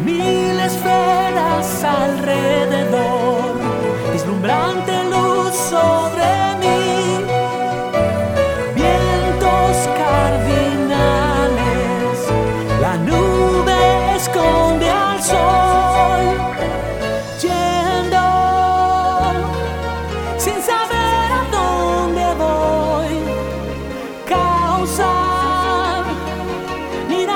mil esferas alrededor, deslumbrante luz sobre mí, vientos cardinales, la nube